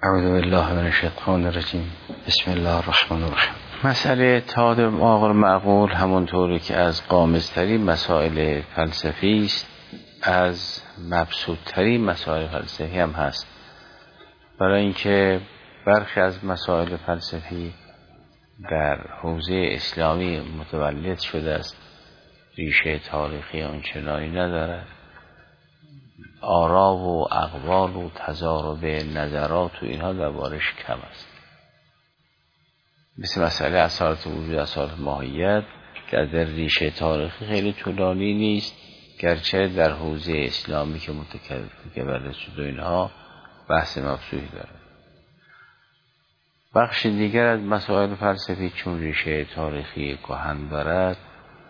اعوذ بالله من الشیطان الرجیم. بسم الله الرحمن الرحیم. مسئله اتحاد عاقل معقول همونطوری که از غامض‌ترین مسائل فلسفی است، از مبسوط‌ترین مسائل فلسفی هم هست، برای اینکه برخی از مسائل فلسفی در حوزه اسلامی متولد شده است، ریشه تاریخی آنچنانی ندارد، آرا و اقوال و تضارب نظرات و اینها دربارش کم است. مثل مسئله اصالت وجود، اصالت ماهیت که در ریشه تاریخی خیلی طولانی نیست، گرچه در حوزه اسلامی که متولد شده اینها بحث مبسوطی دارد. بخش دیگر از مسائل فلسفی چون ریشه تاریخی کهن دارد،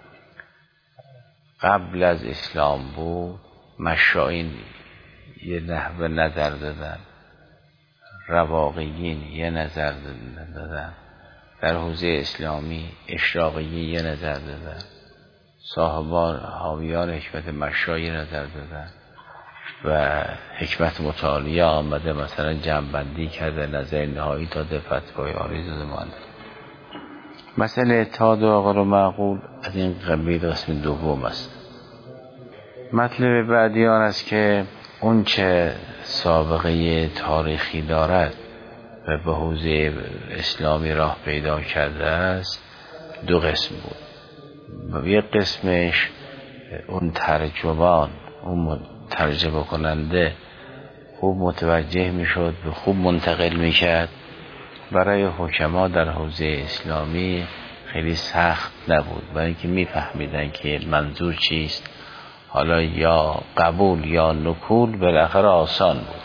قبل از اسلام بود، مشائین یه نحو نظر دادن، رواقیین یه نظر دادن، در حوزه اسلامی اشراقیین یه نظر دادن، صاحبان حاویان حکمت مشا یه نظر دادن و حکمت مطالعه آمده مثلا جمع‌بندی کرده، نظر نهایی تا فتوای عالی داده مانده. مسئله اتحاد عاقل و معقول از این قبیل قسم دوم است. مطلب بعدی آن است که اون چه سابقه تاریخی دارد و به حوزه اسلامی راه پیدا کرده است دو قسم بود. یک قسمش اون ترجمان، اون ترجمه کننده خوب متوجه میشد و خوب منتقل میکرد، برای حکما در حوزه اسلامی خیلی سخت نبود، برای اینکه میفهمیدن که منظور چیست. حالا یا قبول یا نکول بالاخره آسان بود.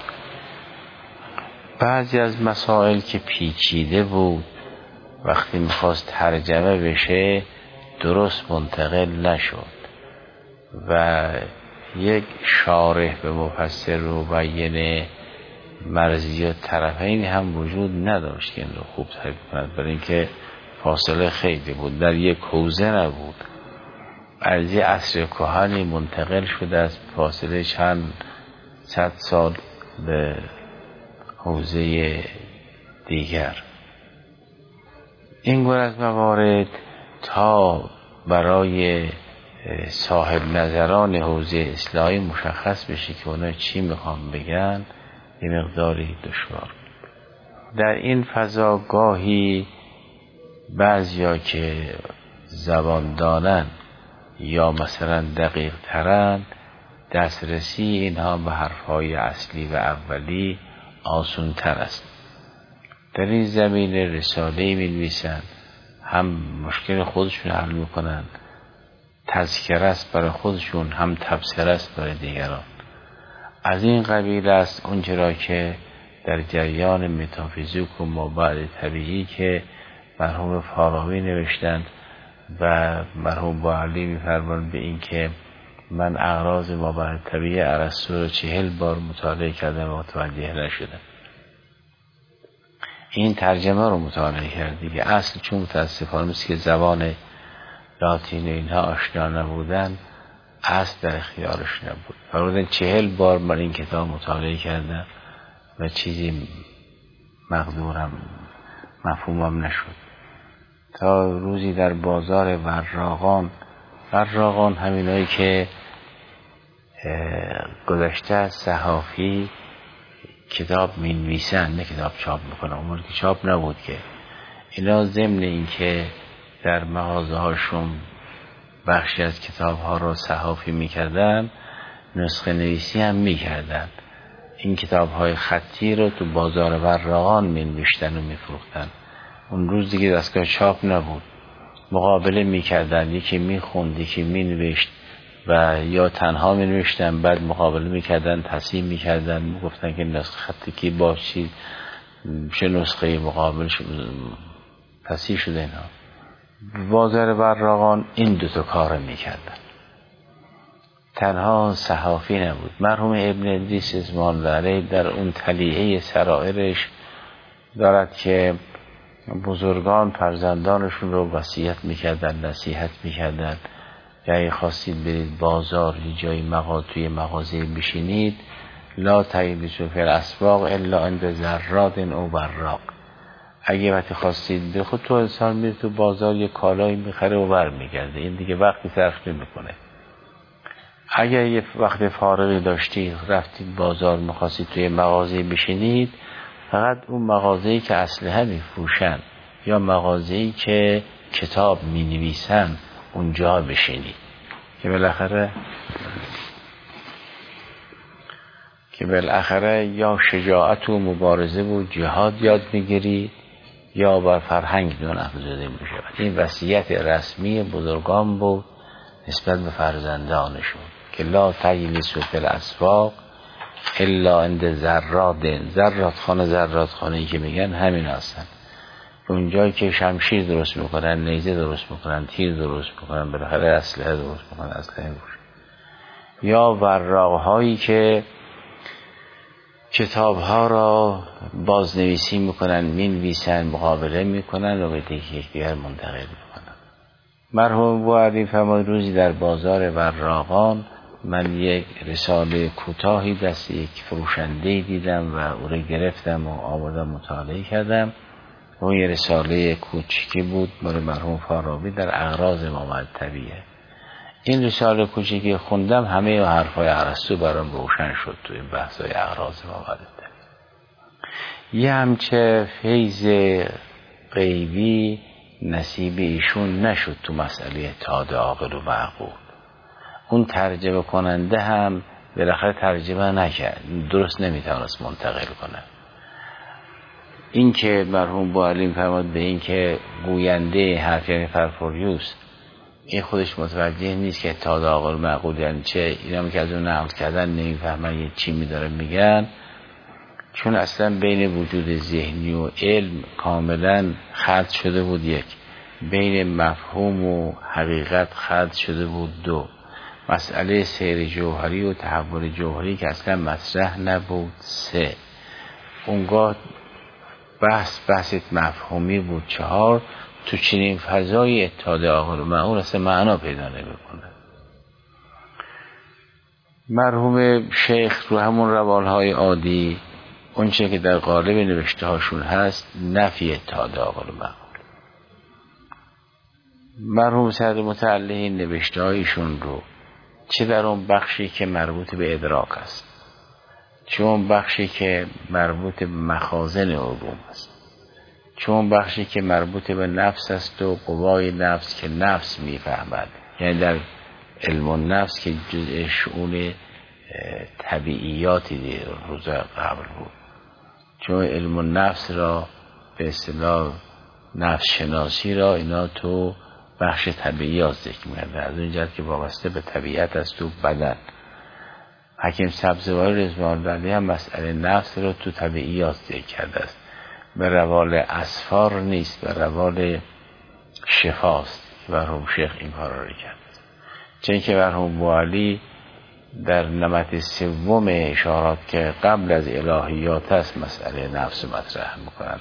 بعضی از مسائل که پیچیده بود وقتی میخواست ترجمه بشه درست منتقل نشد و یک شارح به مفسر رو بیان مرزیات طرفین هم وجود نداشت که این رو خوب تعریف کند، برای اینکه فاصله خیلی بود، در یک حوزه نبود. از یه عصر کهنی منتقل شده از فاصله چند صد سال به حوزه دیگر. این گونه از موارد تا برای صاحب نظران حوزه اسلامی مشخص بشه که اونا چی میخوان بگن یه مقداری دشوار. در این فضا گاهی بعضیا که زبان دانن یا مثلا دقیق ترن، دسترسی اینها به حرفهای اصلی و اولی آسون تر است. در این زمینه رساله‌ای می‌نویسن، هم مشکل خودشون حل میکنن، تذکره است برای خودشون، هم تبصره است برای دیگران. از این قبیل است اونچه را که در جریان متافیزیک و مابعد طبیعی که مرحوم فارابی نوشتند و مرحوم باعلی می‌فرمایند به این که من اغراض مابعد طبیعی ارسطو رو 40 بار مطالعه کردم و متوجه نشدم. این ترجمه رو مطالعه کرد دیگه. اصل چون متاسفانه مثل که زبان لاتین اینها آشنا نبودن، اصل در اختیارش نبود. فرمودن 40 بار من این کتاب مطالعه کردم و چیزی مقدورم مفهومم نشد. تا روزی در بازار وراقان همینایی که گذشته از صحافی کتاب مینویسن، نه کتاب چاپ میکنن، اون که چاپ نبود که اینا ضمن این که در مغازه هاشون بخشی از کتاب ها رو صحافی میکردن، نسخه نویسی هم میکردن. این کتاب های خطی رو تو بازار وراقان مینوشتن و میفروختن. اون روز دیگه دستگاه چاپ نبود، مقابله میکردن، یکی میخوند یکی مینوشت و یا تنها مینوشتن، بعد مقابله میکردن، تصحیح میکردن، میگفتن که نسخه خطی کی باشید چه نسخه مقابل تصحیح شده. اینا بازار وراقان این دوتا کار میکردن، تنها صحافی نبود. مرحوم ابن ادریس اضمان علیه در اون تلیعه سرائرش دارد که بزرگان فرزندانشون رو وصیت میکردن، نصیحت میکردن که اگه خواستید برید بازار یه جایی توی مغازه بشینید، لا تجلسوا فی الاسواق الا عند ذرات او براق. اگه وقتی خواستید بخود تو انسان میره تو بازار یه کالایی میخره و برمیگرده، این دیگه وقتی صرف نمیکنه. اگر یه وقت فارغی داشتید رفتید بازار میخواستید توی مغازه بشینید، فقط اون مغازه‌ای که اسلحه میفروشن یا مغازه‌ای که کتاب مینویسن اونجا بشینید که بالاخره یا شجاعت و مبارزه و جهاد یاد میگیرید یا بر فرهنگ دون افزوده میشه. این وصیت رسمی بزرگان بود نسبت به فرزندانشون که لا تجلسوا فی الاسواق الا عند زرات خانه‌ای که میگن همین هستن، اونجایی که شمشیر درست میکنن، نیزه درست میکنن، تیر درست میکنن، بالاخره اسلحه درست میکنن، اسلحه میفروشن. یا وراق‌هایی که کتاب‌ها را بازنویسی میکنن، مینویسن، مقابله میکنن و به یکدیگر منتقل میکنن. مرحوم بوعلی فرمود روزی در بازار وراقان من یک رساله کوتاهی دست یک فروشنده دیدم و او را گرفتم و آوردم مطالعه کردم. اون یه رساله کوچیکی بود مال مرحوم فارابی در اغراض امام طبیعه. این رساله کوچیکی خوندم، همه حرفای ارسطو برام روشن شد تو این بحثای اغراض امام طبیعه. یه همچه فیض غیبی نصیب ایشون نشد تو مسئله اتحاد عاقل و معقول. اون ترجمه کننده هم بالاخره ترجمه نکرد، درست نمیتونست منتقل کنه. این که مرحوم بوعلی فرمود به این که گوینده حرف یعنی فرفوریوس این خودش متوجه نیست که اتحاد عاقل و معقول یعنی چه، اینا که از اون نقل کردن نمیفهمن یه چی میداره میگن، چون اصلا بین وجود ذهنی و علم کاملا خلط شده بود یک، بین مفهوم و حقیقت خلط شده بود دو، مسئله سیر جوهری و تحول جوهری که اصلا مطرح نبود سه، اونگاه بحث مفهومی بود چهار. تو چنین فضای اتحاد عاقل و معقول اصلا معنا پیدا نمیکنه. مرحوم شیخ رو همون روالهای عادی اون چه که در قالب نوشته هاشون هست نفی اتحاد عاقل و معقول. مرحوم صدر متعلقین نوشته هایشون رو چه در اون بخشی که مربوط به ادراک است، چه اون بخشی که مربوط به مخازن علوم است، چه اون بخشی که مربوط به نفس است و قوای نفس که نفس میفهمد، یعنی در علم النفس که جزء شؤون طبیعیاتی روز قبل بود، چون علم النفس را به اصطلاح نفس شناسی را اینا تو بخش طبیعیات ذکر می‌کنند، از اون جهت که وابسته به طبیعت است تو بدن. حکیم سبزواری رضوان الله هم مسئله نفس را تو طبیعیات ذکر کرده است، به روال اسفار نیست، به روال شفاست. مرحوم شیخ این کار را کرد، چون که مرحوم بوعلی در نمط سوم اشارات که قبل از الهیات است مسئله نفس مطرح میکنند.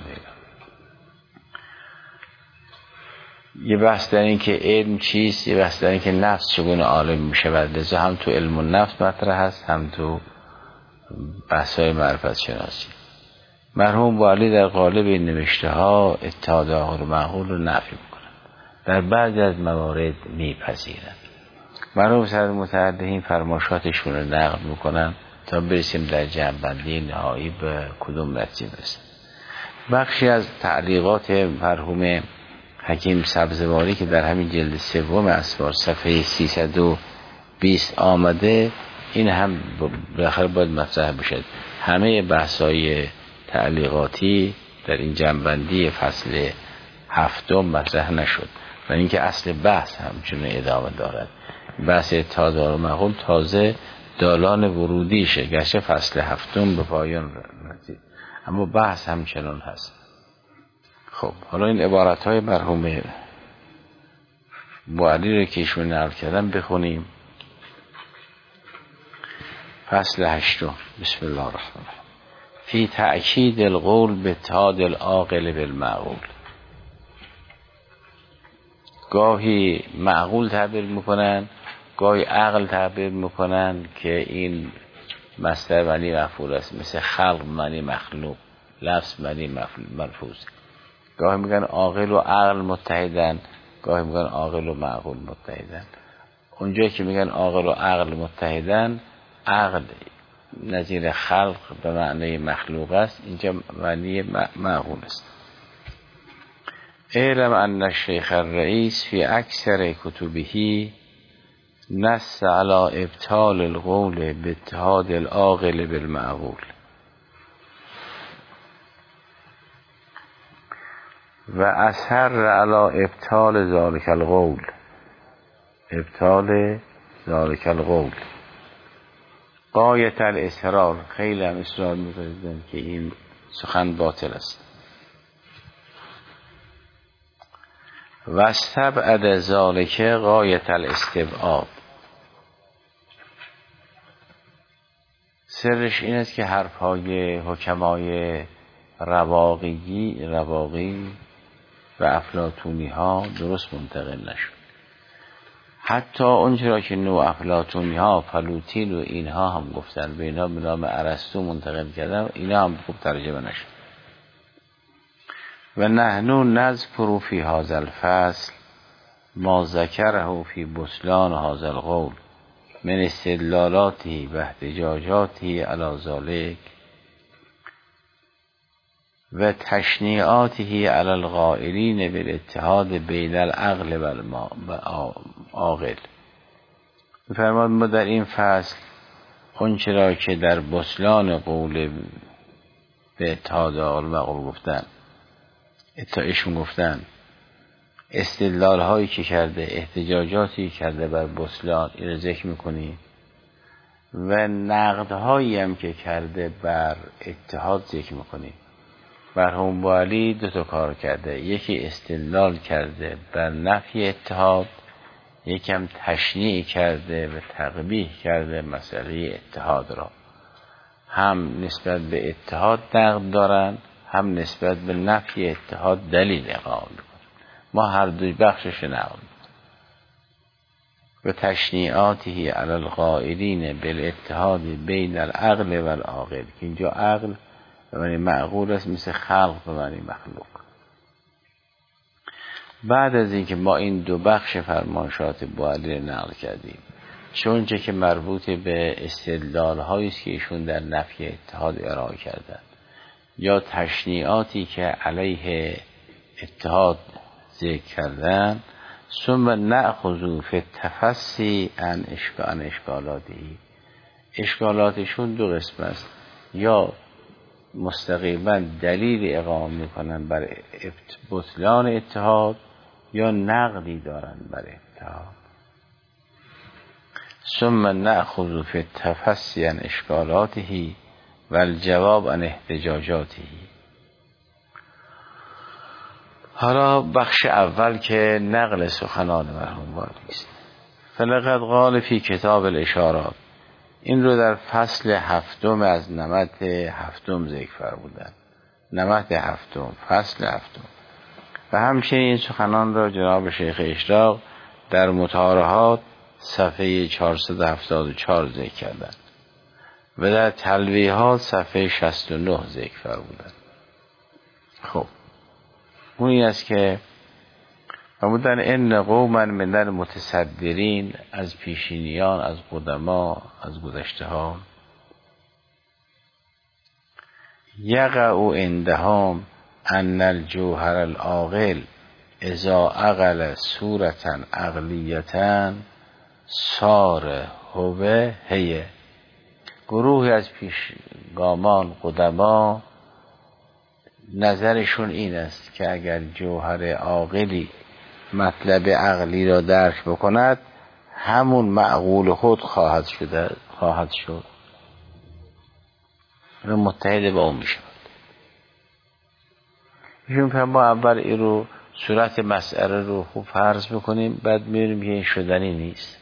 یه بحث در این که علم چیست، یه بحث در این که نفس چگونه عالم میشود، لذا هم تو علم النفس مطرح است، هم تو بحث‌های معرفت شناسی. مرحوم بوعلی در قالب این نوشته ها اتحاد عاقل و معقول رو نفی میکنند، در بعضی از موارد میپذیرند. مرحوم صدر متعلقین فرمایشاتشون رو نقل میکنن تا برسیم در جمع‌بندی نهایی به کدوم نتیجه برسیم. بخشی از تعلیقات مرحوم حکیم سبزواری که در همین جلد سوم اسفار صفحه 320 آمده، این هم بالاخره باید مطرح بشد. همه بحث‌های تعلیقاتی در این جنبندی فصل هفتم مطرح نشد و اینکه اصل بحث همچنین ادامه دارد. بحث اتحاد عاقل و معقول تازه دالان ورودیشه، گرچه فصل هفتم به پایان رسید اما بحث همچنان هست. خب حالا این عبارت‌های مرحوم بوعلی رو که ایشون نقل کردن بخونیم. فصل هشتم. بسم الله الرحمن الرحیم. فی تأکید القول به اتحاد العاقل بالمعقول. گاهی معقول تعبیر میکنن، گاهی عقل تعبیر میکنن که این مصدر معنی مفعول است، مثل خلق معنی مخلوق، لفظ معنی ملفوظ. گاهی میگن عاقل و عقل متحدن، گاهی میگن عاقل و معقول متحدن. اونجایی که میگن عاقل و عقل متحدن، عقل نظیر خلق به معنی مخلوق است، اینجا معنی معقول است. اعلم ان الشیخ الرئیس فی اکثر کتبه نص علی ابطال القول باتحاد العاقل بالمعقول و اصر علی ابطال ذلک القول، ابطال ذلک القول غایت الاصرار. خیلی هم اصرار می‌کنند که این سخن باطل است. و استبعد ذلک غایت الاستبعاد. سرش این است که حرفهای حکمای رواقی و افلاطونی ها درست منتقل نشد. حتی اونچه را که نو افلاطونی ها، فلوتین و اینها هم گفتن، به اینها به نام ارسطو منتقل کردن، اینا هم خوب ترجمه نشد. و نحنو نذکر فی هذا الفصل ما ذکره فی بطلان هذا القول من استدلالاته و احتجاجاته علی ذلک و تشنیعاته علی القائلین بالاتحاد بین العقل و العاقل. می‌فرماید ما در این فصل آنچه را که در بطلان قول به اتحاد عقل و معقول گفتن، ایشون گفتن، استدلال هایی که کرده، احتجاجاتی کرده بر بطلان، این رو ذکر میکنی، و نقد هایی هم که کرده بر اتحاد ذکر میکنی. مرحوم بوعلی دو تا کار کرده، یکی استدلال کرده بر نفی اتحاد، یکم تشنیع کرده و تقبیح کرده مسئله اتحاد را. هم نسبت به اتحاد نقد دارن، هم نسبت به نفی اتحاد دلیل اقامه میکنن. ما هر دو بخشش نقل و تشنیعاته علی القائلین بالاتحاد بین العقل و العاقل، که اینجا عقل به معنی معقول است، مثل خلق به معنی مخلوق. بعد از اینکه ما این دو بخش فرمایشات بوعلی نقل کردیم، چونچه که مربوط به استدلال هایی است که ایشون در نفی اتحاد ارائه کردن، یا تشنیعاتی که علیه اتحاد ذکر کردن، ثم نأخذ فی التفصی عن اشکالاتی. اشکالاتشون دو قسم است، یا مستقیما دلیل اقامه میکنن بر بطلان اتحاد، یا نقدی دارن بر اتحاد. ثم نأخذ فی التفصی عن اشکالاته و الجواب عن احتجاجاته. حالا بخش اول که نقل سخنان مرحوم بوعلی است. فلقد قال فی کتاب الاشارات، این رو در فصل هفتم از نمط هفتم ذکر فرمودند. نمط هفتم، فصل هفتم. و همچنین این سخنان را جناب شیخ اشراق در مطارحات صفحه 474 ذکر کردند و در تلویحات صفحه 69 ذکر فرمودند. خب اون این است که فرمودن ان قوما من المتصدرین، از پیشینیان، از قدما، از گذشته ها، یقع عندهم ان الجوهر العاقل اذا عقل صورتا عقلیتا صار هو هی. گروهی از پیشگامان قدما نظرشون این است که اگر جوهر عاقلی مطلب عقلی را درک بکند، همون معقول خود خواهد شد و متحد با اون می شود. ایشون ما اول این رو صورت مسئله رو خوب فرض بکنیم، بعد میریم که این شدنی نیست.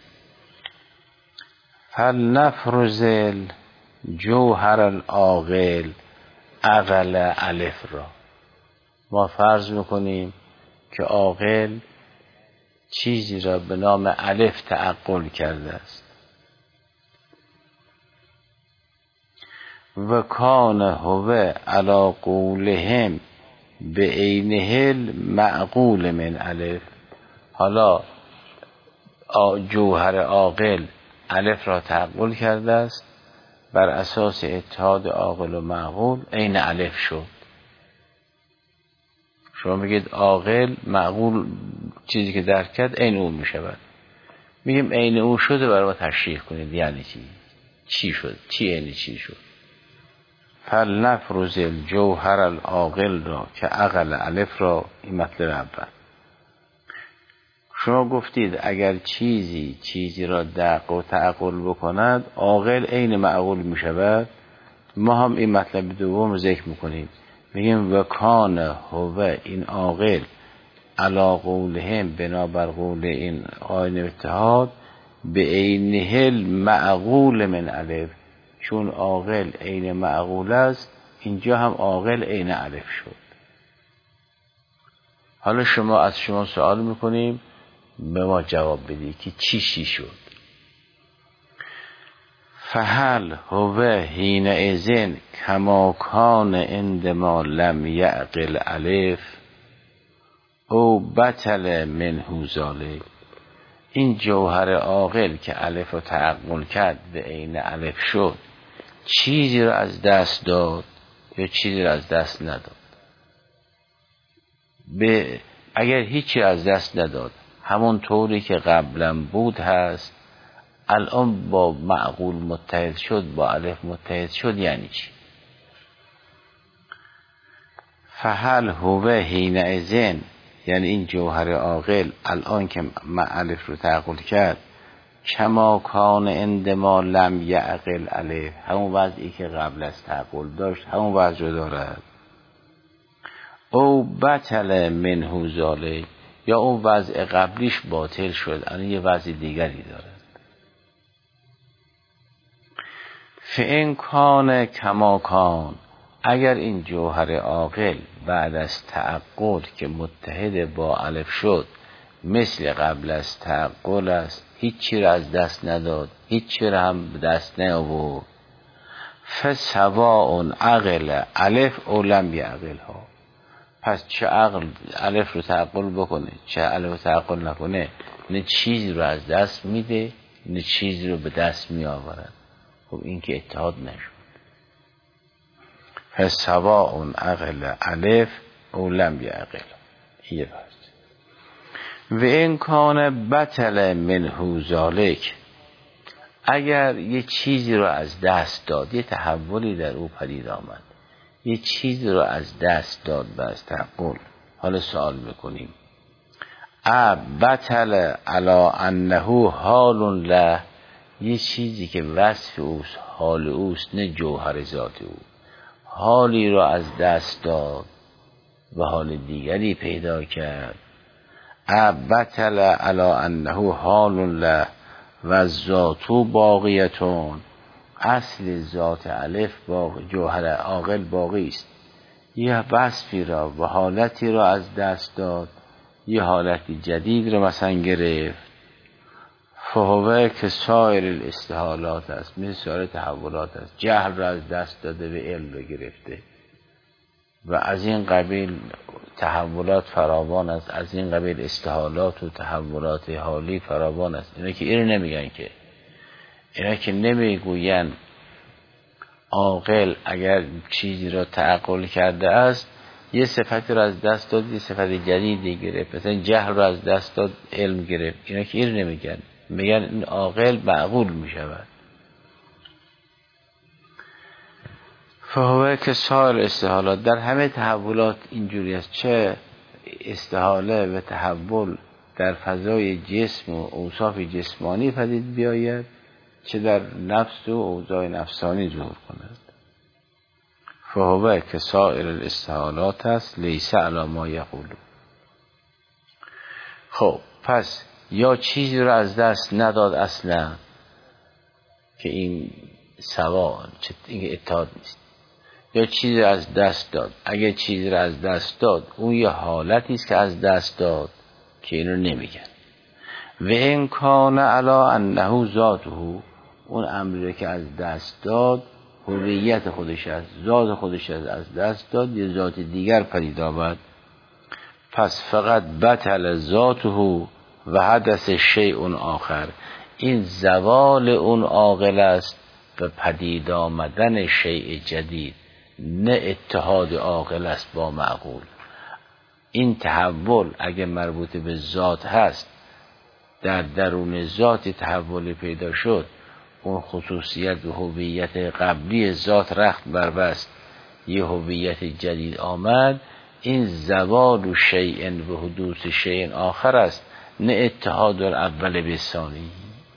فلنفرض جوهر العاقل عقل الف را، ما فرض میکنیم که عاقل چیزی را به نام الف تعقل کرده است. و کان هو علی قولهم به عینه المعقول من الف. حالا جوهر عاقل الف را تعقل کرده است، بر اساس اتحاد عاقل و معقول عین الف شد. شما میگید عاقل معقول چیزی که درک کرد عین او میشود، میگیم عین او شده، برای ما تشریح کنید یعنی چی شد، چی عین چی شد. فلنفرض الجوهر العاقل را که عقل الف را، این مطلب اول. شما گفتید اگر چیزی را دق و تعقل بکند عاقل عین معقول می شود. ما هم این مطلب دوم رو ذکر میکنیم، میگیم و کان هو، این عاقل علی قولهم، بنابر قول این آیین اتحاد، به عینه المعقول من الف، چون عاقل عین معقول است اینجا هم عاقل عین الف شد. حالا از شما سوال میکنیم به ما جواب بدید که چی شد. فهل هو حینئذ کما کان عندما لم یعقل الف او بطل منه ذلک. این جوهر عاقل که الف رو تعقل کرد به عین الف شد، چیزی رو از دست داد یا چیزی رو از دست نداد؟ اگر هیچی از دست نداد، همون طوری که قبلا بود هست، الان با معقول متحد شد، با الف متحد شد، یعنی چی؟ فهل هو حینئذ، یعنی این جوهر عاقل الان که الف رو تعقل کرد، کما کان عندما لم یعقل الف، همون وضعی که قبل از تعقل داشت همون وضع رو دارد. او بطل منه ذلک، یا اون وضع قبلیش باطل شد، الان یه وضع دیگری دارد. فإن کان کما کان، اگر این جوهر عاقل بعد از تعقل که متحد با الف شد مثل قبل از تعقل است، هیچی را از دست نداد، هیچی را هم دست نیاورد، فسواء عقل الف او لم یعقلها، پس چه عقل الف رو تعقل بکنه چه الف رو تعقل نکنه، نه چیز رو از دست میده نه چیز رو به دست می آورد. خب این که اتحاد نشد. فسواء عقل الف او لم یعقل، یه بحث. و این کان بطل منه ذلک، اگر یه چیزی رو از دست داد، یه تحولی در او پدید آمد، یه چیزی رو از دست داد و از تعقل، حالا سوال میکنیم بطل علی انه حال له، یه چیزی که وصف اوست، حال اوست، نه جوهر ذات او، حالی رو از دست داد و حال دیگری پیدا کرد. بطل علی انه حال له و ذاتو باقیتون، اصل ذات الف جوهر عاقل باقی است، یه وصفی را و حالتی را از دست داد، یه حالت جدید را مثلا گرفت. فهوه که سایر الاستحالات است، مثل سایر تحولات است، جهل را از دست داده به علم را گرفته و از این قبیل تحولات فراوان است، از این قبیل استحالات و تحولات حالی فراوان است. اینا که اینو نمیگن، که اینا که نمیگوین عاقل اگر چیزی را تعقل کرده است یه صفتی را از دست داد یه صفت جدیدی گرفت، مثلا جهل را از دست داد علم گرفت. اینا که اینو نمیگن، میگن این عاقل معقول میشود. فهوه که سایر استحالات، در همه تحولات اینجوری است، چه استحاله و تحول در فضای جسم و اوصاف جسمانی پدید بیاید، چه در نفس و اوضاع نفسانی ظهور کند. فهوه که سایر الاستحالات است لیس علی ما یقولون. خب پس یا چیزی رو از دست نداد اصلا، که این سوا، این اتحاد نیست، یا چیزی از دست داد. اگه چیزی رو از دست داد اون یه حالتی است که از دست داد، که اینو نمیگن. و این کان علی انه ذاته، اون امری که از دست داد هویت خودش است، ذات خودش از دست داد، یه ذات دیگر پدید آمد. پس فقط بطل ذاته و حدث شیء آخر. این زوال اون عاقل است و پدید آمدن شیء جدید، نه اتحاد عاقل است با معقول. این تحول اگه مربوط به ذات هست، در درون ذات تحول پیدا شد، اون خصوصیت و هویت قبلی ذات رخت بربست، یه هویت جدید آمد. این زوال و شیء و حدوث شیء آخر است، نه اتحاد الاول به ثانی.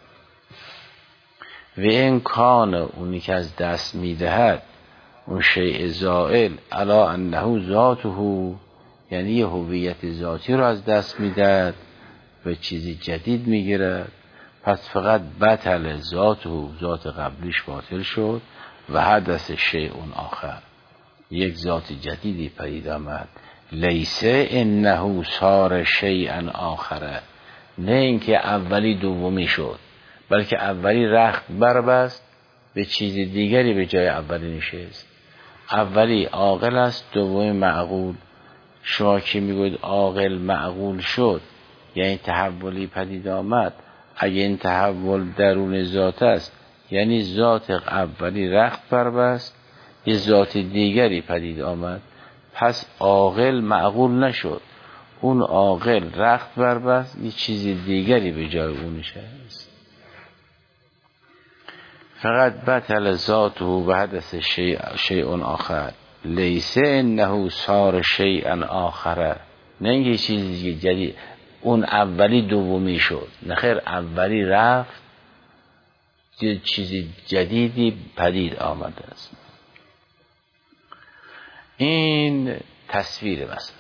و این کان، اونی که از دست میدهد اون شیء زائل، الا انه ذاته، یعنی یه هویت ذاتی رو از دست میدهد و چیزی جدید میگیرد. پس فقط بطل ذاته، ذات قبلیش باطل شد، و حدث شیء آخر، یک ذات جدیدی پدید آمد. لیسه انه صار شیئا آخره، نه اینکه اولی دومی شد، بلکه اولی رخت بربست به چیز دیگری به جای اولی نشست. اولی عاقل است، دومی معقول. شما که میگوید عاقل معقول شد، یعنی تحولی پدید آمد. اگه این تحول درون ذات است، یعنی ذات اولی رخت بربست، یه ذات دیگری پدید آمد. پس عاقل معقول نشد، اون عاقل رخت بربست، یه چیز دیگری به جای اون نشست. فقط بطل ذاته و حدث شیء آخر. لیسه انه صار شیئا آخره، نه اینکه چیزی جدید، اون اولی دومی شد، نخیر، اولی رفت، چیزی جدیدی پدید آمده است. این تصویر مثلا.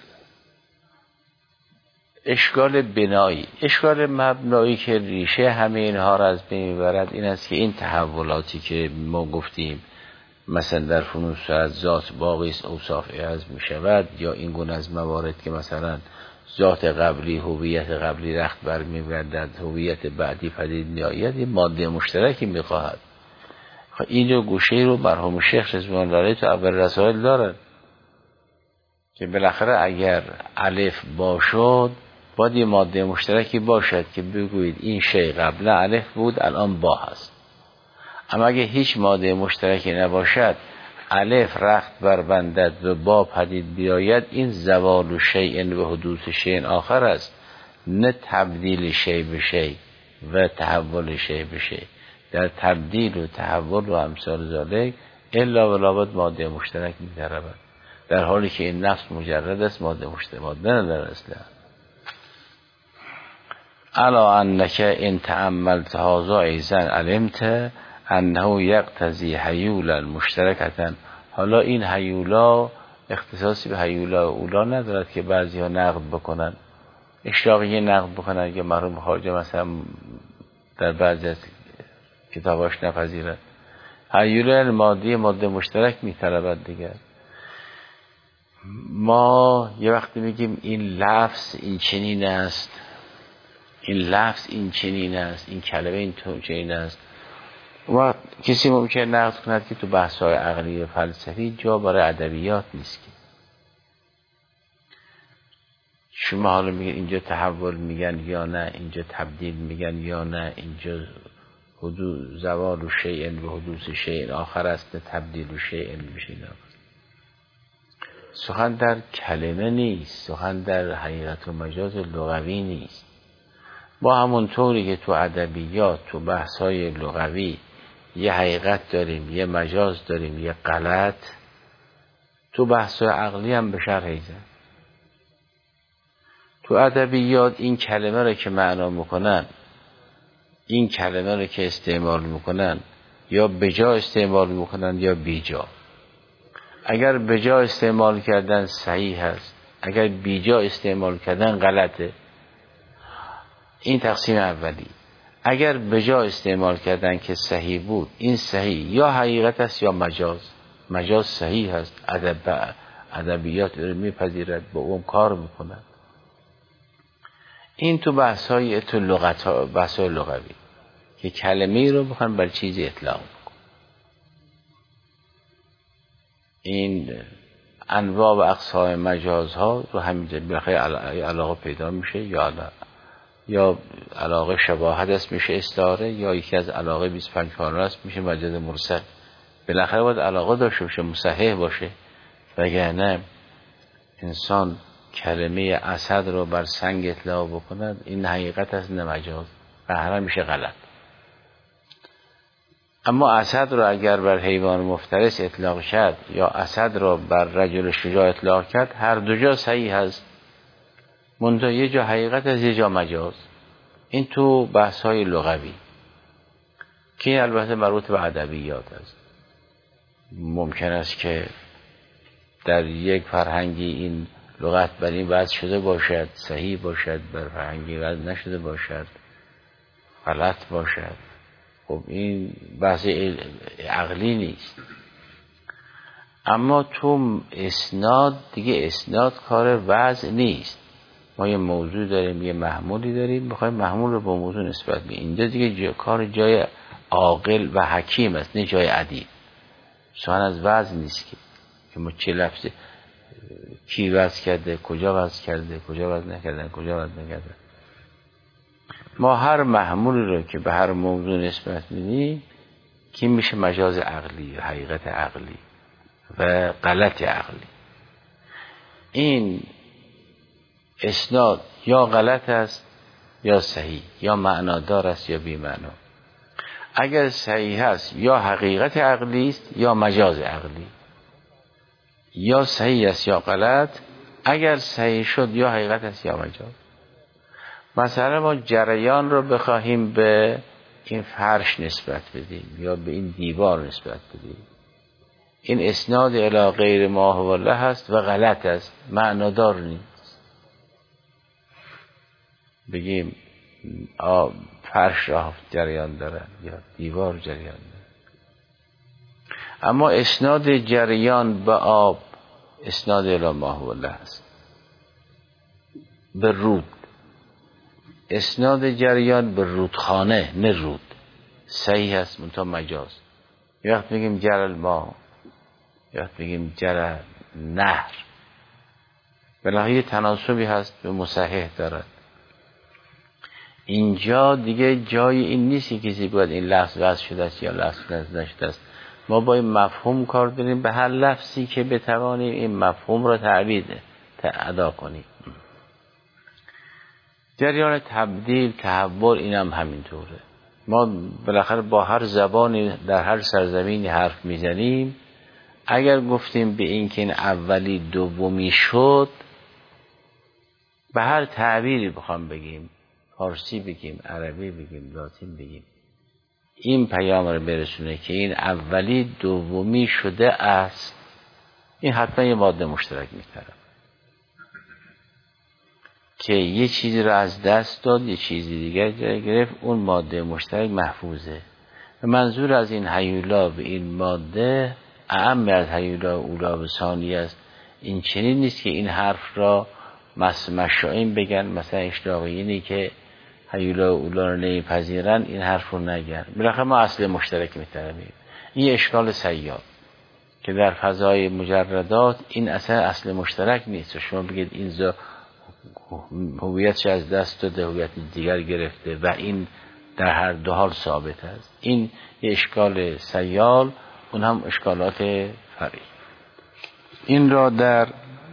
اشکال بنایی، اشکال مبنایی که ریشه همه اینها را از بین میبرد این است که این تحولاتی که ما گفتیم، مثلا در فنون صورت ذات باقی است، اوصاف عوض می شود، یا این گونه از موارد که مثلا ذات قبلی، هویت قبلی رخت بر می‌گردد، هویت بعدی پدید می‌آید، یه ماده مشترکی می‌خواهد. این گوشه رو مرحوم شیخ رضوان الله علیه تو اول رسائل دارد که بالاخره اگر الف باشد، باید یه ماده مشترکی باشد که بگویید این شی قبلا الف بود، الان با هست. اما اگه هیچ ماده مشترکی نباشد، الف رخت بربندد و با پدید بیاید، این زوال و شیء و حدوث شیء آخر است، نه تبدیل شیء به شیء و تحول شیء به شیء. در تبدیل و تحول و امثال ذالک الا و لابد ماده مشترک می‌درود، در حالی که این نفس مجرد است، ماده مشترک ندارد اصلا. الا انک ان تأملت هذا ایضا علمت انه یقتضی حیولا مشترکتا. حالا این حیولا اختصاصی به حیولا اولا ندارد که بعضی ها نقد بکنن، اشراقیه نقد بکنن که مرحوم خواجه مثلا در بعضی از کتاباش نپذیرد. حیولا ماده مشترک میطلبد دیگر. ما یه وقتی میگیم این لفظ این چنین است، این لفظ این چنین است، این کلمه این چنین است، و کسی ممکن نقد کند که تو بحث‌های عقلی و فلسفی جا برای ادبیات نیست. که شما حالا میگن اینجا تحول میگن یا نه، اینجا تبدیل میگن یا نه، اینجا حدوث زوال و شیء و حدوث شیء آخر است، تبدیل و شیء بشین. سخن در کلمه نیست، سخن در حقیقت و مجاز لغوی نیست. با همون طوری که تو ادبیات، تو بحث‌های لغوی یه حقیقت داریم، یه مجاز داریم، یه غلط، تو بحث‌های عقلی هم به شرح زد. تو ادبیات این کلمه رو که معنا میکنن، این کلمه رو که استعمال میکنن، یا بجا استعمال میکنن یا بیجا. اگر بجا استعمال کردن صحیح هست، اگر بیجا استعمال کردن غلطه. این تقسیم اولی. اگر بجا استعمال کردن که صحیح بود، این صحیح یا حقیقت است یا مجاز. مجاز صحیح هست، ادبیات میپذیرد، با اون کار میکنند. این تو بحث‌های تو بحث‌های لغوی که کلمه‌ای رو بخوان بر چیزی اطلاق بکن. این انواع و اقسام مجازها رو همینجا بخیر علاقه پیدا میشه، یا علاقه شباهت است میشه استعاره، یا یکی از علاقه 25 کانون است میشه مجاز مرسل. بالاخره باید علاقه داشته باشه، مصحح باشه، وگرنه انسان کلمه اسد رو بر سنگ اطلاق بکند این حقیقت است نه مجاز، قهرا میشه غلط. اما اسد رو اگر بر حیوان مفترس اطلاق کرد یا اسد رو بر رجل شجاع اطلاق کرد، هر دو جا صحیح هست، منتها یه جا حقیقت است یه جا مجاز. این تو بحث های لغوی که البته مربوط به ادبیات است. ممکن است که در یک فرهنگی این لغت بر این وضع شده باشد صحیح باشد، بر فرهنگی وضع نشده باشد غلط باشد. خب این بحث عقلی نیست. اما تو اسناد دیگه، اسناد کار وضع نیست. ما یه موضوع داریم، یه محمولی داریم، میخوایم محمول رو با موضوع نسبت بدیم. اینجا دیگه کار جای عاقل و حکیم است نه جای ادیب. سوال از وضع نیست که ما چه لفظ کی وضع کرده، کجا وضع کرده، کجا وضع نکرده، کجا وضع نکرده. ما هر محمولی رو که به هر موضوع نسبت میدیم که میشه مجاز عقلی، حقیقت عقلی و غلط عقلی. این اسناد یا غلط است یا صحیح، یا معنادار است یا بی معنا. اگر صحیح است یا حقیقت عقلی است یا مجاز عقلی، یا صحیح است یا غلط. اگر صحیح شد یا حقیقت است یا مجاز. مثلا ما جریان رو بخواهیم به این فرش نسبت بدیم یا به این دیوار نسبت بدیم، این اسناد الی غیر ما هو الله هست و غلط است، معنادار نیست. بگیم فرش راه جریان دارد یا دیوار جریان دارد. اما اسناد جریان به آب اسناد الی ما هو الله هست. به رود اسناد جریان به رودخانه نه رود صحیح هست منتها مجاز. یه وقت میگیم جرى ما، یه وقت میگیم جرى نهر، بالاخره یه تناسبی هست به مصحح دارد. اینجا دیگه جای این نیست که کسی باید این لفظ وضع شده است یا لفظ نشده است. ما با این مفهوم کار داریم، به هر لفظی که بتوانیم این مفهوم را تعبیر ادا کنیم. جریان تبدیل تحول اینم همینطوره. ما بالاخره با هر زبانی در هر سرزمینی حرف میزنیم. اگر گفتیم به این که این اولی دومی شد، به هر تعبیری بخوام بگیم، فارسی بگیم، عربی بگیم، لاتین بگیم، این پیام رو برسونه که این اولی دومی شده است، این حتما یه ماده مشترک میتره که یه چیزی رو از دست داد یه چیزی دیگر جای گرفت، اون ماده مشترک محفوظه. منظور از این هیولا به این ماده اعم از هیولا اولا به ثانی است. این چنین نیست که این حرف را مشائم بگن، مثلا اشتاقیینی که هیولا اولا رو نمیپذیرن این حرف رو نگن. بالاخره ما اصل مشترک میترمیم. این اشکال سیاد که در فضای مجردات این اصل مشترک نیست. شما بگید این هویتش از دست داده هویت دیگر گرفته و این در هر دو حال ثابت است. این یه اشکال سیال، اون هم اشکالات فرعی. این را در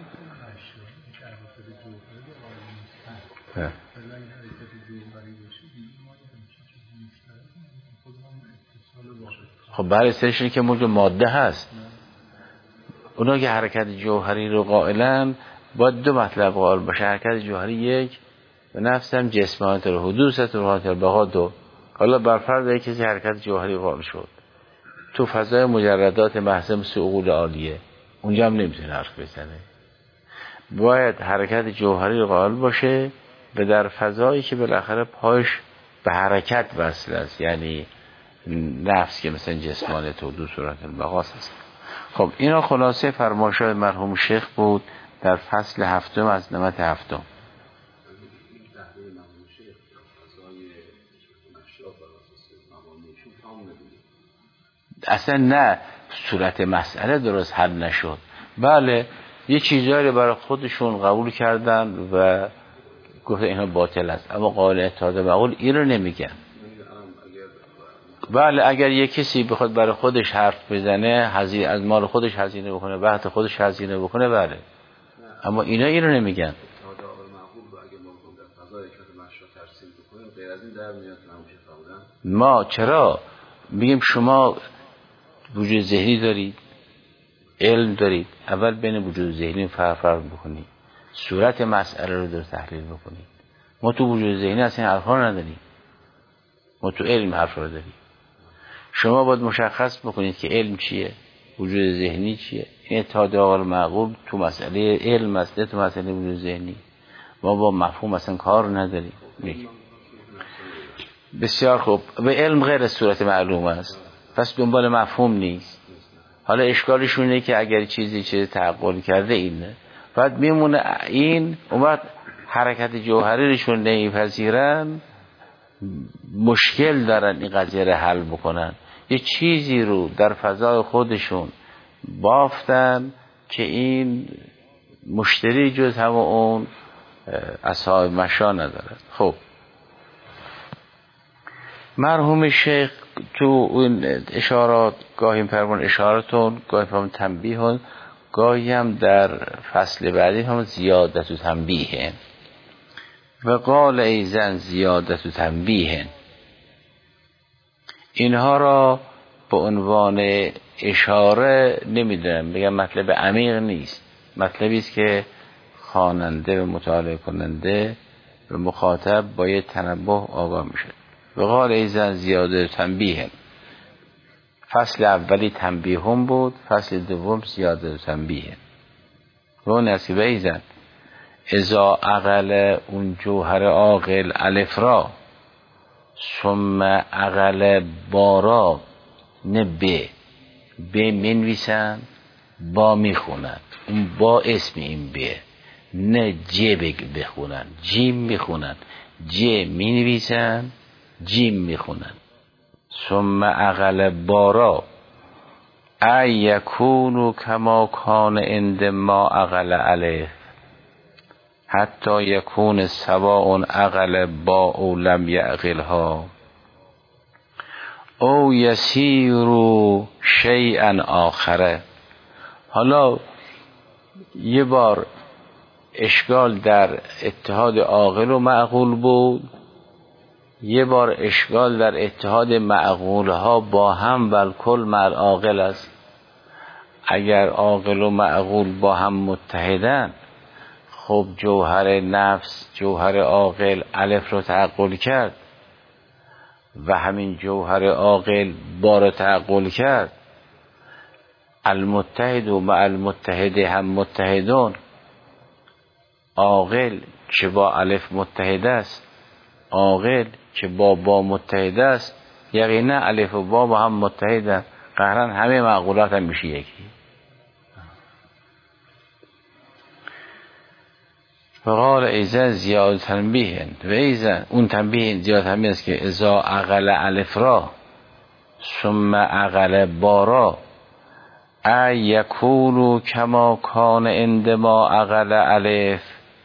خب برای سرشنی که موجود ماده هست، اونا که حرکت جوهری رو قائلن باید دو مطلب قائل باشه. حرکت جوهری یک و نفس هم جسمانت رو حدوثت رو حاطر بقا دو. حالا برفرض کسی حرکت جوهری قائل شد تو فضای مجردات محض مثل عقول عالیه، اونجا هم نمیتونه حرف بزنه. باید حرکت جوهری رو قائل باشه و در فضایی که بالاخره پاش به حرکت وصل است، یعنی نفس که مثلا جسمانت و دو صورت البقاس است. خب اینا خلاصه فرمایشات مرحوم شیخ بود در فصل 7 از نمط 7. اصلا نه، صورت مسئله درست حل نشد. بله یه چیزایی رو برای خودشون قبول کردن و گفت اینا باطل است، اما قائل اتحاد معقول این رو نمیگن. بله اگر یک کسی بخواد برای خودش حرف بزنه، از مال خودش هزینه بکنه، وقت خودش هزینه بکنه، بله، اما اینا این رو نمیگن. ما چرا میگیم شما وجود ذهنی دارید، علم دارید، اول بین وجود ذهنی فرق بکنید، صورت مسئله رو در تحلیل بکنید. ما تو وجود ذهنی اصلا حرف ها نداریم، ما تو علم حرف رو داریم. شما باید مشخص بکنید که علم چیه، وجود ذهنی چیه. این اتحاد عقل معقول تو مسئله علم است، تو مسئله وجود ذهنی. ما با مفهوم اصلا کار نداریم. بسیار خوب. به علم غیر از صورت معلوم است، پس دنبال مفهوم نیست. حالا اشکالشون اینه که اگر چیزی تعقل کرده اینه، بعد میمونه این اومد حرکت جوهریشون نمیپذیرن، مشکل دارن این قضیه رو حل بکنن. یه چیزی رو در فضای خودشون بافتن که این مشتری جز هم اون اصحاب مشا نداره. خب مرحوم شیخ تو اون اشارات گاهی فرمون اشارتون، گاهی فرمون تنبیهون، گاهی هم در فصل بعدی هم زیادت و تنبیه و قال ایزن زیادت و تنبیه. اینها را به عنوان اشاره نمیدونم بگم، مطلب عمیق نیست، مطلبی است که خواننده و مطالعه کننده و مخاطب باید تنبه آگاه میشه. و قال ایزن زیادت و تنبیه. فصل اولی تنبیهم بود، فصل دوم زیادت و تنبیه. و اون است که به ایزن ازا عقل اون جوهر عاقل الف را ثم عقل بارا، نه به منویسن با میخونن، اون با اسم این به، نه جه بخونن، جیم میخونن، جه مینویسن جیم میخونن. ثم عقل بارا ای یکونو کما کان عند ما عقل الف حتی یکون سواء عقل با او لم یعقلها او یسیرو شیئا آخره. حالا یه بار اشکال در اتحاد عاقل و معقول بود، یه بار اشکال در اتحاد معقول ها با هم والکل مع عاقل است. اگر عاقل و معقول با هم متحدن، خب جوهر نفس جوهر عاقل الف رو تعقل کرد و همین جوهر عاقل با رو تعقل کرد. المتحد و مع المتحد هم متحدون. عاقل که با الف متحد است، عاقل که با متحد است، یقینا الف و با هم متحدن، قهرن همه معقولات هم میشه یکی. فقال ایزن زیاد تنبیه و ایزن اون تنبیه زیاد تنبیه است که ازا عقل الف را ثم عقل بارا ای یکونو کما کان عند ما عقل الف.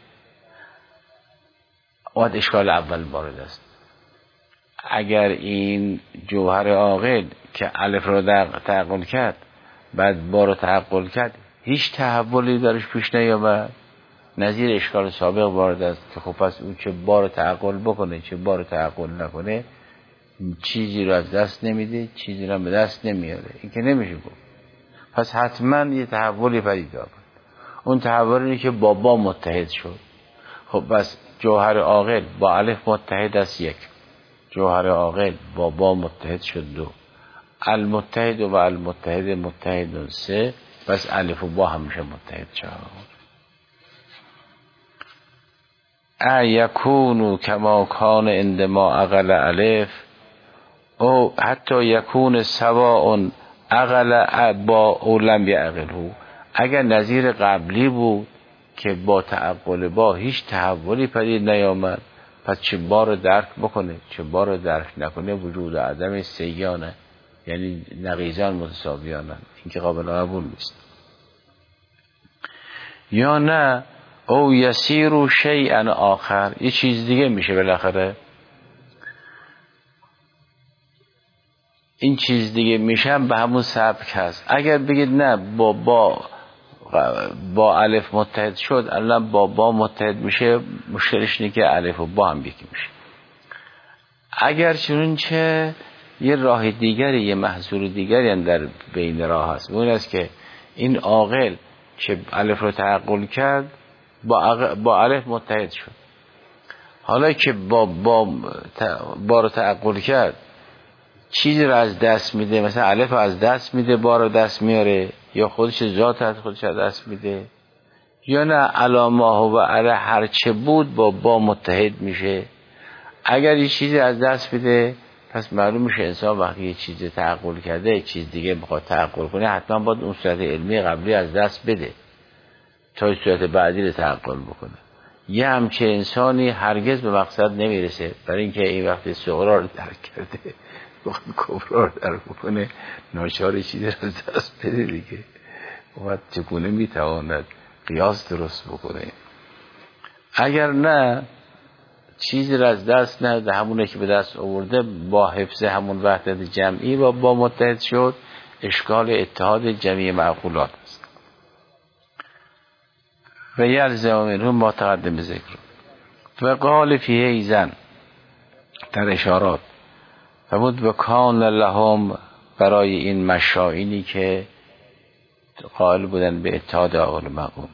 وقت اشکال اول وارد است. اگر این جوهر عاقل که الف را تعقل کرد بعد با را تعقل کرد، هیچ تحولی درش پیش نیامد، نظیر اشکال سابق وارد است که خب پس اون چه با را تعقل بکنه چه با را تعقل نکنه چیزی رو از دست نمیده، چیزی رو به دست نمیاره. این که نمیشه گفت. پس حتما یه تحولی پدید آمد. اون تحول اینه که با متحد شد. خب بس جوهر عاقل با الف متحد است یک، جوهر عاقل با متحد شد دو، المتحد و المتحد متحد سه، بس الف و با همیشه متحد چهار. ای یکونو کما کان عند ما عقل الف او حتی یکون سواء عقل با او لم یعقله. اگر نظیر قبلی بود که با تعقل با هیچ تحولی پدید نیامد، پس چه با رو درک بکنه چه با رو درک نکنه وجود عدم سیانه. یعنی نقیضان متساویانن، این که قابل قبول نیست. یا نه او یسیرو شیئا آخر، یه چیز دیگه میشه بالاخره. این چیز دیگه میشن به همون سبک هست. اگر بگید نه با الف متحد شد، الان با متحد میشه، مشکلش اینه که الف و با هم یکی میشه. اگر چنانچه یه راه دیگری، یه محظور دیگری هم در بین راه هست، اون است که این عاقل که الف رو تعقل کرد با الف متحد شد. حالا که با رو تعقل کرد چیزی رو از دست میده، مثلا الف رو از دست میده، با رو دست میاره، یا خودش ذات از خودش از دست میده، یا نه علامه و علی هر چه بود با متحد میشه. اگر یه چیزی از دست میده، پس معلوم میشه انسان وقتی یه چیزی تعقل کرده، یه چیز دیگه میخواد تعقل کنه، حتما باید اون صورت علمی قبلی از دست بده تا صورت بعدی رو تعقل بکنه. یه همچه انسانی هرگز به مقصد نمیرسه، برای اینکه این وقتی صغرا رو درک کرده وقت کبرا رو درک بکنه، ناچار چیزی رو از دست بده دیگه. وقت چگونه میتواند قیاس درست بکنه؟ اگر نه چیزی را از دست نده، همونه که به دست آورده با حفظ همون وحدت جمعی و با متحد شد، اشکال اتحاد جمعی معقولات است. و یلزم منه ما تقدم ذکر. و قال فیه ایزن در اشارات فرمود و کان لهم، برای این مشائینی که قائل بودن به اتحاد عقل و معقول.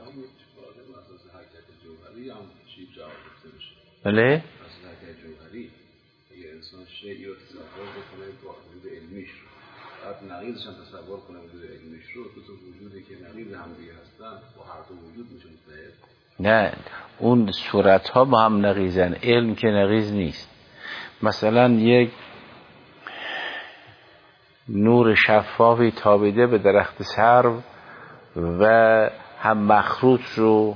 بله؟ اصلا حرکت جوهری اگه انسان شیعی رو تصور بکنه با وجود علمیش رو، بعد نقیضش هم تصور کنه وجود علمیش رو، تو وجودی که نقیض هم دیگه هستن با هر دو وجود میشه متحد. نه، اون صورت ها با هم نقیضن، علم که نقیض نیست. مثلا یک نور شفافی تابیده به درخت سرو و هم مخروط رو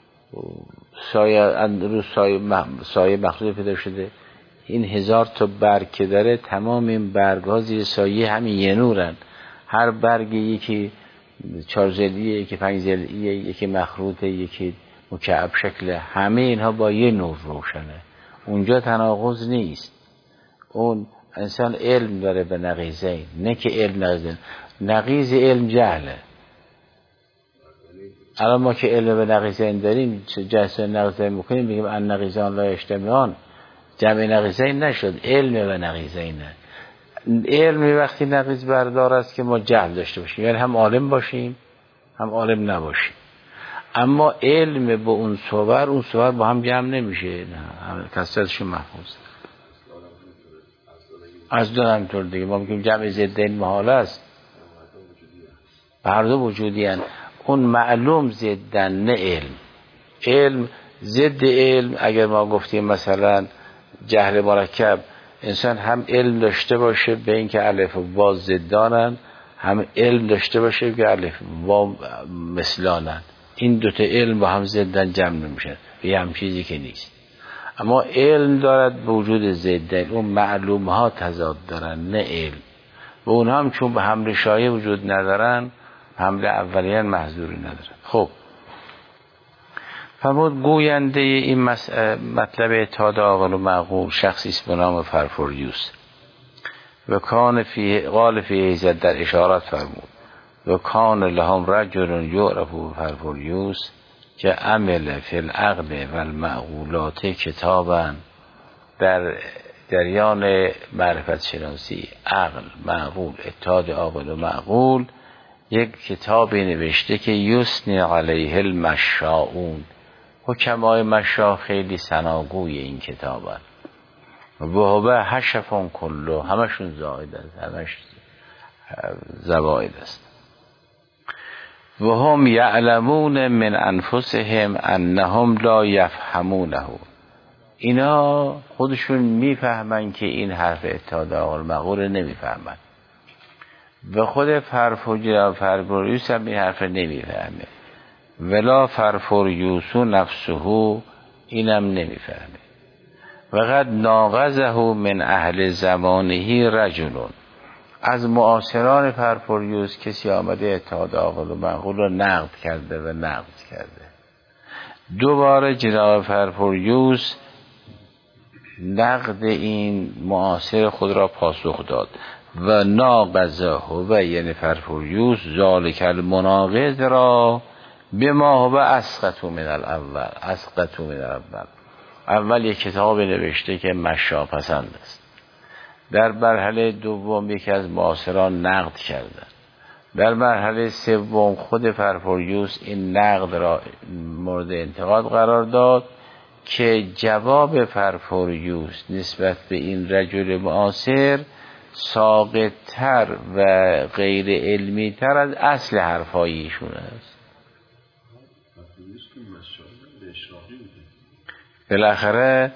سایه مخروط پیدا شده. این 1000 تا برگ که داره، تمام این برگ ها زیر سایه همین یه نورن. هر برگ یکی 4 ضلعیه، یکی 5 ضلعیه، یکی مخروطه، یکی مکعب شکله، همه اینها با یه نور روشنه. اونجا تناقض نیست. اون انسان علم داره به نقیضین، نه که علم نقیضین. نقیض علم جهله. الان ما که علم به نقیضین داریم، جهل نقیضین میکنیم، میگیم ان نقیضان لا یجتمعان، جمع نقیضین نشد، علم به نقیضینه. علم وقتی نقیض بردار است که ما جهل داشته باشیم، یعنی هم عالم باشیم هم عالم نباشیم. اما علم به اون صور با هم جمع نمیشه، نه، کثرتشون محفوظ از دو همطور دیگه. ما میگیم جمع ضدین محال است، هر دو وجودی هستند. اون معلوم ضدن، نه علم. علم ضد علم. اگر ما گفتیم مثلا جهل مرکب، انسان هم علم داشته باشه به این که الف و با ضدانن، هم علم داشته باشه که الف و با مثلانن، این دوتا علم با هم ضدن، جمع نمیشن. یه هم چیزی که نیست. اما علم دارد به وجود ضدن، اون معلوم ها تضاد دارن، نه علم. و اون هم چون به حمل شایع وجود ندارن، حمل اولیان محظوری ندارن. خب فرمود گوینده این مطلب اتحاد عاقل و معقول شخصی است به نام فرفوریوس. و کان قال فی ایزد در اشارات فرمود و کان لهم رجل یعرف فرفوریوس که عمل فی العقل و المعقولات کتابا، در جریان معرفت شناسی عقل، معقول، اتحاد عاقل و معقول، یک کتابی نوشته که یثنی علیه المشاؤون، حکمای مشا خیلی ثناگوی این کتابن. و هو حشفون کلو، همشون زائد است، همش زوائد است. و هم یعلمون من انفسهم انهم لا یفهمونه، اینا خودشون میفهمن که این حرف اتحاد عاقل معقول نمیفهمن. و خود فرفوریوس هم این حرف نمیفهمه، ولا فرفوریوسو نفسه، اینم نمیفهمه. و قد ناقضه من اهل زمانه رجلون، از معاصران پرپوریوس کسی آمده اتحاد عاقل و معقول رو نقد کرده و نقد کرده. دوباره جناب پرپوریوس نقد این معاصر خود را پاسخ داد و ناقضه و یعنی پرپوریوس ذالک المناقض را بما هو اسقط من الاول. اول یک کتاب نوشته که مشاپسند است. در مرحله دوم یکی از معاصران نقد کرده. در مرحله سوم خود پرپوریوس این نقد را مورد انتقاد قرار داد که جواب پرپوریوس نسبت به این رجل معاصر ساقط‌تر و غیر علمی تر از اصل حرفای ایشون است. بالاخره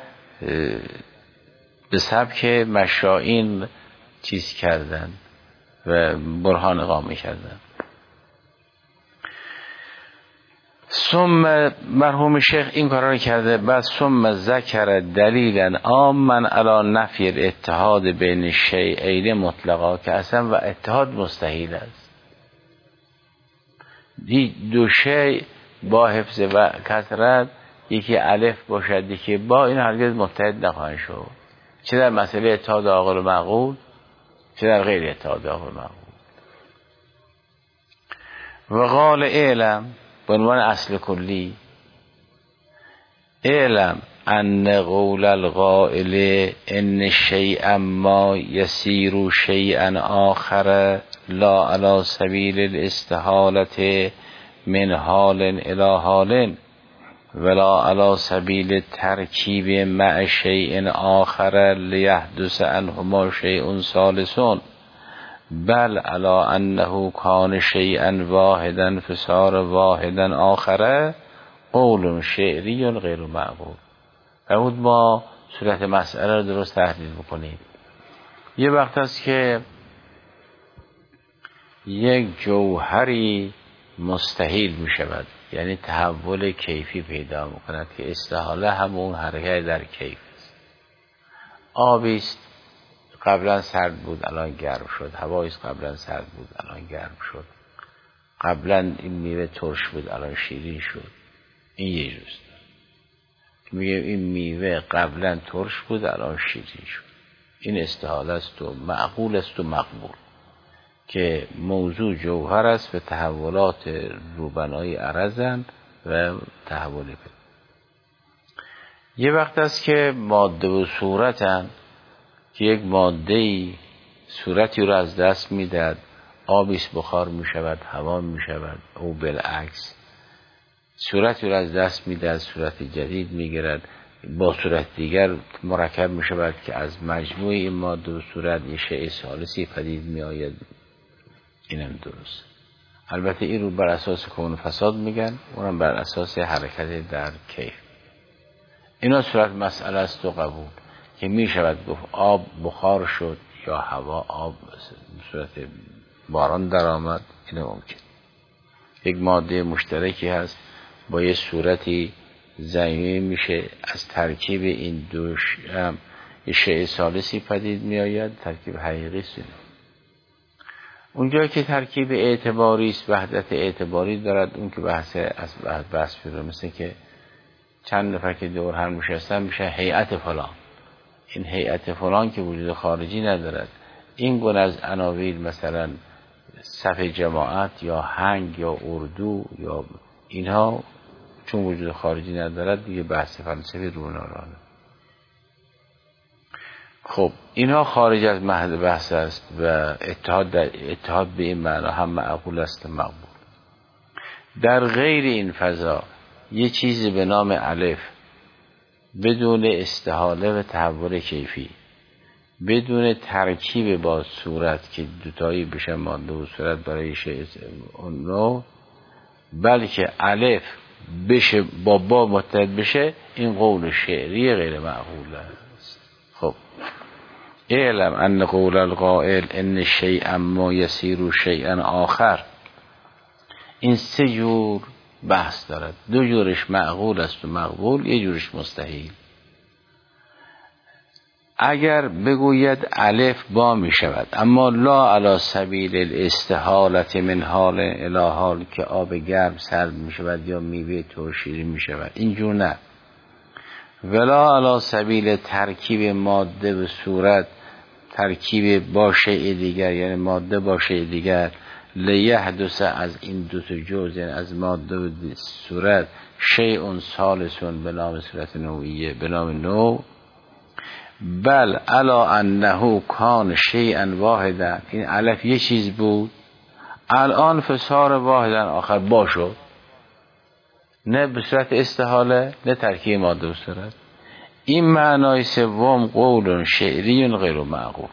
به سبک مشائین چیز کردن و برهان اقامه کردن. ثم مرحوم شیخ این کارا رو کرده. بعد ثم ذکر دلیلا عاما علی نفی الاتحاد بین الشیئین مطلقا که اصلا و اتحاد مستحیل است. دو شیء با حفظ و کثرت، یکی الف باشد یکی با، این هرگز متحد نخواهند شد، چه در مسئله اتحاد عاقل و معقول چه در غیر اتحاد عاقل و معقول. و قال اعلم به عنوان اصل کلی، اعلم ان قول القائل ان شیئا ما یسیر شیئا آخر لا علی سبیل الاستحالة من حال الی حال ولا علی سبیل ترکیب مع شیء آخر لیحدث عنهما شیء ثالث بل علی انه کان شیئا واحدا فصار واحدا آخر قول شعری غیر معقول. فرمود ما صورت مسئله رو درست تحلیل بکنیم. یه وقت است که یک جوهری مستحیل می شود، یعنی تحول کیفی پیدا می کند که استحاله همون حرکت در کیف است. آبی است قبلا سرد بود الان گرم شد، هوایی است قبلا سرد بود الان گرم شد، قبلا این میوه ترش بود الان شیرین شد. این یه جوست. میگه این میوه قبلا ترش بود الان شیرین شد. این استحاله است و معقول است و مقبول که موضوع جوهر است و تحولات روبنای عرضند و تحول پیدا. یه وقت است که ماده و صورتند که یک ماده‌ای صورتی رو از دست میدهد، آبیش بخار می شود، هوا می شود، او بالعکس صورتی رو از دست میدهد، صورت جدید می گیرد، با صورت دیگر مرکب می شود که از مجموع این ماده و صورت یه شیء ثالثی پدید می آید. اینم درست. البته این رو بر اساس کون فساد میگن، اونم بر اساس حرکت در کیف. اینا صورت مسئله است و قبول که می شود گفت آب بخار شد یا هوا آب صورت باران در آمد. این ممکن. یک ماده مشترکی هست با یه صورتی ضمیمی میشه، از ترکیب این دوش یه شیء ثالثی پدید می آید، ترکیب حقیقی است. اونجا که ترکیب اعتباری است، وحدت اعتباری دارد، اون که بحث پیدا مثل که چند نفر که دور هم نشستن میشه هیئت فلان. این هیئت فلان که وجود خارجی ندارد. این گونه از عناوین مثلا صف جماعت یا هنگ یا اردو یا اینها چون وجود خارجی ندارد دیگه بحث فلسفی رو نرانه. خب اینها خارج از محل بحث است و اتحاد به این معنا هم معقول است و مقبول. در غیر این فضا یه چیزی به نام الف بدون استحاله و تحول کیفی، بدون ترکیب با صورت که دوتایی بشه ماده و صورت برای شیء اون نوع، بلکه الف بشه با با متحد بشه، این قول شعری غیر معقول است. خب اعلم ان قول القائل ان شیئا ما یسیر شیئا آخر، این سه جور بحث دارد. دو جورش معقول است و مقبول، یه جورش مستحیل. اگر بگوید الف با می شود، اما لا علی سبیل الاستحالت من حال الی حال که آب گرم سرد می شود یا میوه ترشیری می شود، اینجور نه. ولا علی سبیل ترکیب ماده به صورت ترکیب با شیء دیگر، یعنی ماده با شیء دیگر، لیحدث از این دو تا جزء، یعنی از ماده به صورت شیء ثالث به نام صورت نوعیه، به نام نوع. بل الا انه کان شیئا واحدا، این الف یه چیز بود، الان فصار واحدا آخر با شد، نه به صورت استحاله نه ترکیب ماده به صورت. این معنای سوم قول شعری غیر معقول،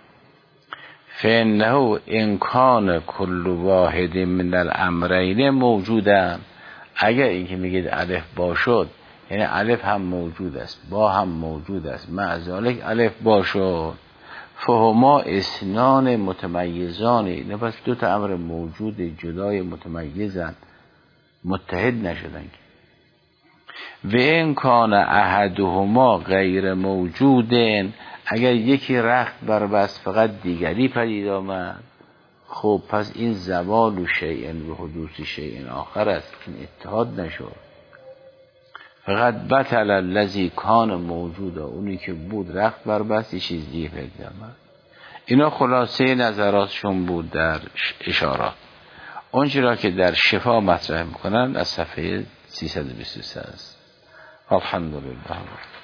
فانه ان کان کل واحد من الامرین موجودا. اگر این که میگید الف با شد، یعنی الف هم موجود است با هم موجود است، مع ذالک الف با شد، فهما اثنان متمیزانی، نه پس دو تا امر موجود جدای متمیزن، متحد نشدن. و این کان احدهما غیر موجودن، اگر یکی رخت بر بست فقط دیگری پدید آمد، خب پس این زوال و شیء و حدوث شیء آخر است، این اتحاد نشد. فقط بطل الذی کان موجودا، اونی که بود رخت بر بست یه چیز دیگه پدید آمد. اینا خلاصه نظراتشون بود در اشارات. اونچه را که در شفا مطرح میکنن از صفحه 323 است. الحمدلله.